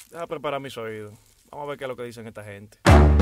Deja preparar mis oídos. Vamos a ver qué es lo que dicen esta gente.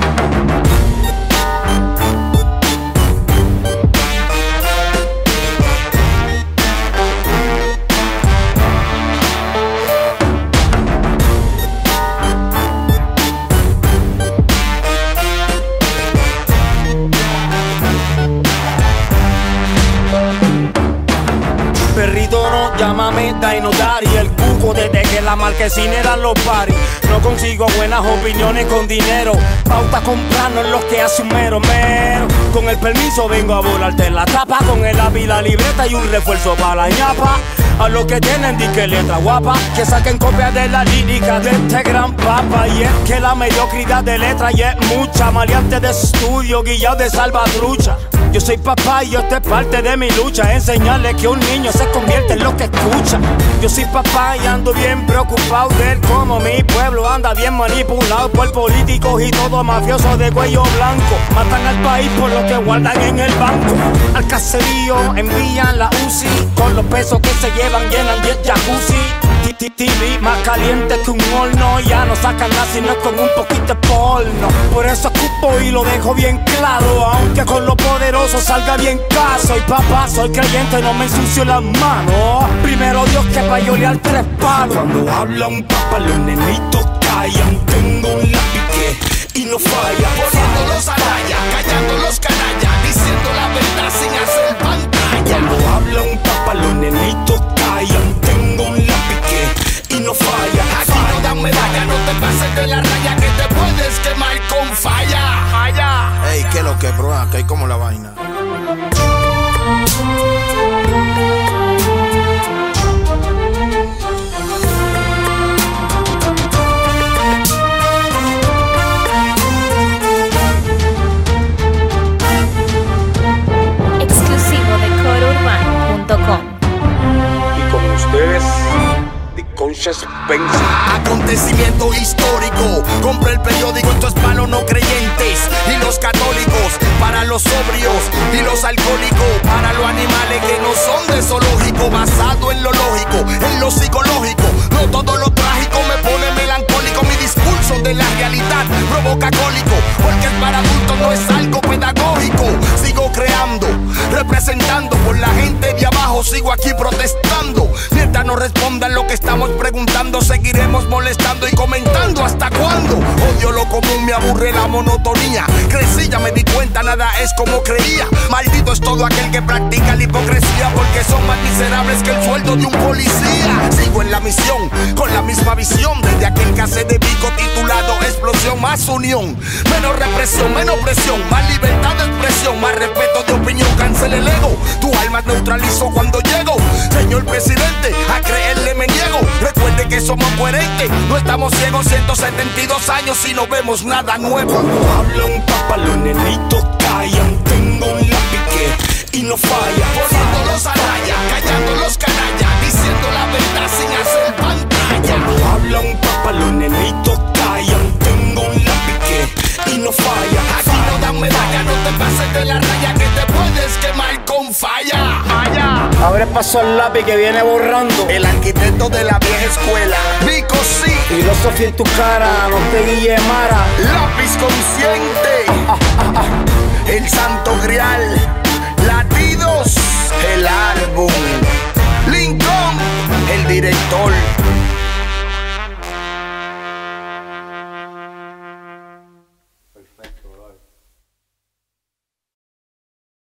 Perrito no, llámame Dainodari. El cuco desde que la marquesina eran los paris. No consigo buenas opiniones con dinero. Pauta comprando en los que hace un mero. Con el permiso vengo a volarte la tapa. Con el lápiz, la libreta y un refuerzo para la ñapa. A los que tienen dique letra guapa, que saquen copia de la lírica de este gran papa. Y es que la mediocridad de letra y es mucha. Maleante de estudio, guillado de salvatrucha. Yo soy papá y esto es parte de mi lucha. Enseñarle que un niño se convierte en lo que escucha. Yo soy papá y ando bien preocupado de cómo mi pueblo anda bien manipulado por políticos y todo mafiosos de cuello blanco. Matan al país por lo que guardan en el banco. Al caserío envían la UCI. Con los pesos que se llevan llenan 10 jacuzzi. TV más caliente que un horno. Ya no sacan nada sino con un poquito de porno. Por eso escupo y lo dejo bien claro. Aunque con lo poderoso salga bien caro. Soy papá, soy creyente, no me ensucio las manos. Primero Dios que pa' yo lear 3 palos. Cuando habla un papá los nenitos callan. Tengo un lápiz que y no falla. Poniéndolos a raya, callando los canallas, diciendo la verdad sin hacer pantalla. Cuando habla un papá los nenitos callan. Tengo un lápiz que y no falla. Aquí no dan medalla, no te pases de la raya que te puedes quemar con falla. Ey, ¿qué lo que, bro? Acá hay como la vaina. Exclusivo de corourbano.com. Y con ustedes, The Conscious Spencer. Acontecimiento histórico. Compra el periódico, esto es para los no creyentes y los católicos, para los sobrios y los alcohólicos, para los animales que no son de zoológico. Basado en lo lógico, en lo psicológico. No todo lo trágico me pone melancólico. Mi discurso de la realidad provoca cólico, porque es para adultos, no es algo pedagógico. Sigo creando, representando por la gente de abajo. Sigo aquí protestando. Mientras no respondan lo que estamos preguntando, seguiremos molestando y comentando. ¿Hasta cuándo? Odio lo común, me aburre la monotonía. Crecí, ya me di cuenta, nada es como creía. Maldito es todo aquel que practica la hipocresía, porque son más miserables que el sueldo de un policía. Sigo en la misión, con la misma visión, desde aquel cassette de Vico titulado Explosión. Más unión, menos represión, menos presión, más libertad de expresión, más respeto de opinión. Cancel el ego, tu alma neutralizo cuando llego. Señor presidente, a creerle me niego. Recuerde que somos coherentes, no estamos ciegos. 172 años y no vemos nada nuevo. Cuando habla un papá los nenitos callan. Tengo un lápiz que y no falla. Poniéndolos a raya, callando los canallas, diciendo la verdad sin hacer pantalla. Cuando habla un papá los nenitos callan. Tengo un lápiz que y no falla. Aquí no dan medalla, no te pases de la raya que te puedes quemar con falla. Abre paso al lápiz que viene borrando. El arquitecto de la vieja escuela, Vico sí. Filosofía en tu cara, no te guille Mara. Lápiz consciente. El santo grial. Latidos, el álbum. Lincoln, el director.